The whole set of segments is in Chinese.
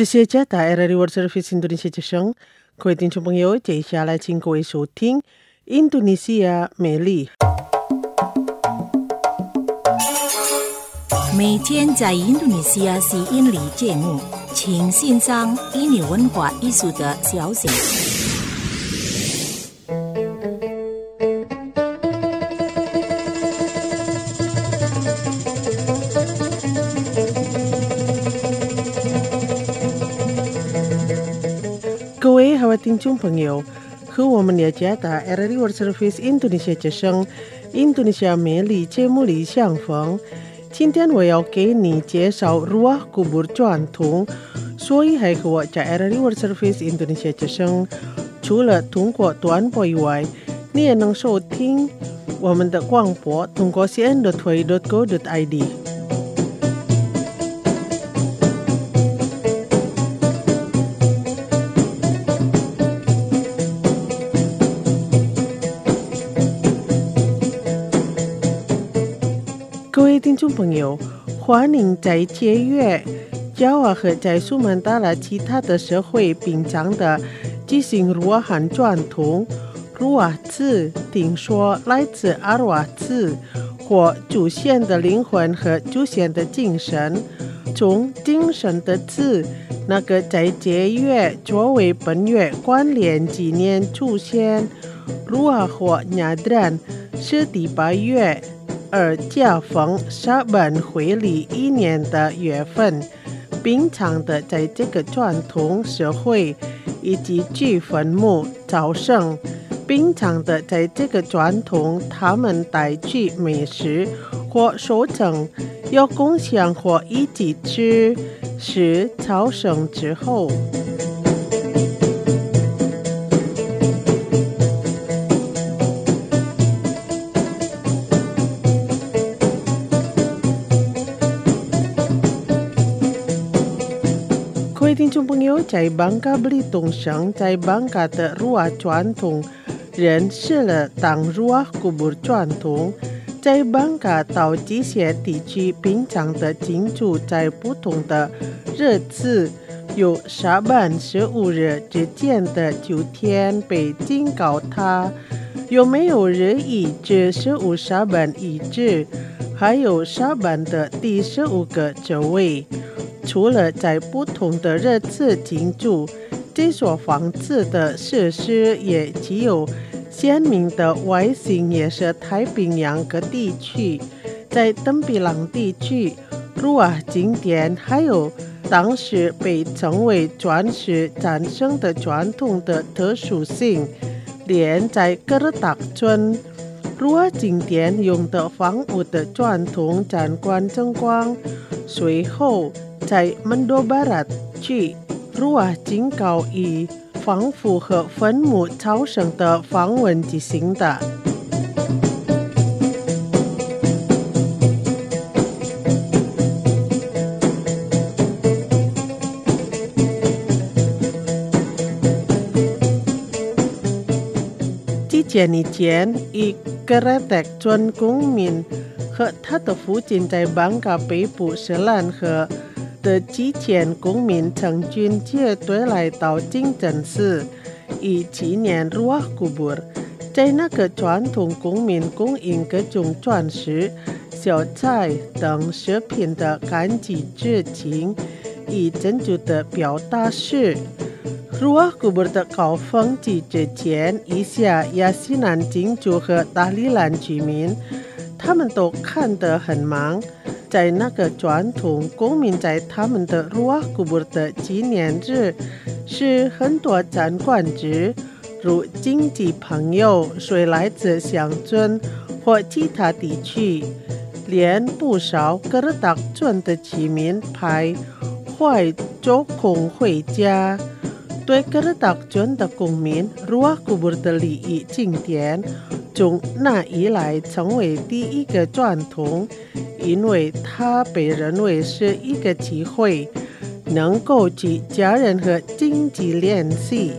这些家大 RRI World Service Indonesia 之声，各位听众朋友，接下来请各位收听印度尼西亚美丽。 每天在印度尼西亚吸引力节目，请欣赏印尼文化艺术的消息。 各位好，听众朋友，和我们了解的 RRI World Service Indonesia 之声印度尼西亚美丽节目里相逢。今天我要给你介绍 Ruah Kubur 传统，所以还和我在 RRI World Service Indonesia 之声，除了通过短波以外，你也能收听我们的广播，通过 cn.hui.go.id。各位听众朋友，欢迎在节约加瓦和在苏门答腊其他的社会平常的进行ruah汉传统。ruah字听说来自阿瓦字，或祖先的灵魂和祖先的精神。从精神的字，那个在节约作为本月关联纪念出现。ruah或nyadran是第8月。而恰逢沙本回礼一年的月份，平常的在这个传统社会以及去坟墓朝圣，平常的在这个传统他们带去美食或收成，要共享或一起吃，是朝圣之后。各位听众朋友，在Bangka Belitung省，在Bangka的ruah传统认识了当ruah kubur传统。在Bangka到这些地区平常的庆祝在不同的日子，有沙本15日之间的9天被警告他，有没有日一至15沙本一日，还有沙本的第15个周位。除了在不同的日子庆祝，这所房子的设施也具有鲜明的外形，也是太平洋各地区。在登比朗地区ruah景点还有当时被称为钻石战胜的传统的特殊性，连在格尔达村ruah景点用的房屋的传统展观争光。随后在Mendo Barat区ruah警告以防腐和坟墓超生的访问进行的。几年以前，以Kretek村公民和他的父亲在Bangka北部石兰河的几千公民成群结队来到清真寺，以纪念ruah kubur。在那个传统公民供应各种钻石、小菜等食品的感激之情，以真挚的表达是ruah kubur的高峰期之前，以下亚西南金主和达里兰居民，他们都看得很忙。在那个传统，公民在他们的ruah kubur的纪念日是很多展馆之，如亲戚朋友谁来自乡村或其他地区，连不少格尔达村的居民派会做空回家。对格尔达村的公民ruah kubur的礼仪经典，从那以来成为第一个传统，因为它被认为是一个机会，能够与家人和经济联系。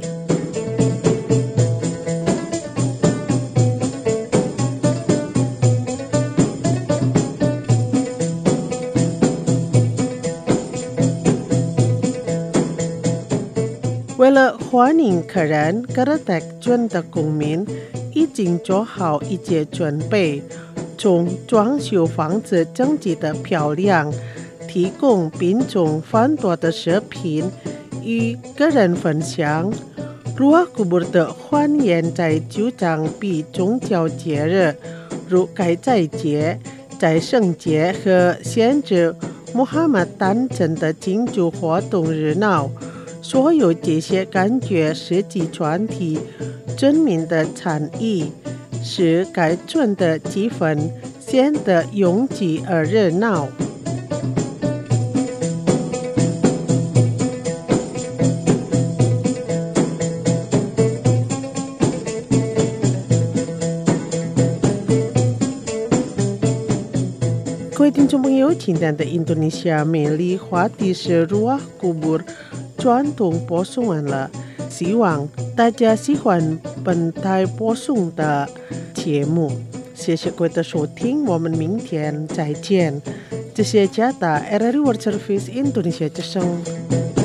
为了欢迎客人，格勒特郡的公民已经做好一切准备，从装修房子整洁的漂亮，提供宾众很多的食品与个人分享。Ruah Kubur 的欢宴在主张比宗教节日如开斋节、斋圣节和先知穆罕默德诞生的庆祝活动热闹。所有这些感觉实际传递村民的禅意，使该村的气氛显得拥挤而热闹。各位听众朋友，今天的印度尼西亚美丽话题是 Ruah Kubur 传统播送完了，希望大家喜欢本台播送的节目。谢谢各位的收听，我们明天再见。这是加达 RRI World Service Indonesia 之声。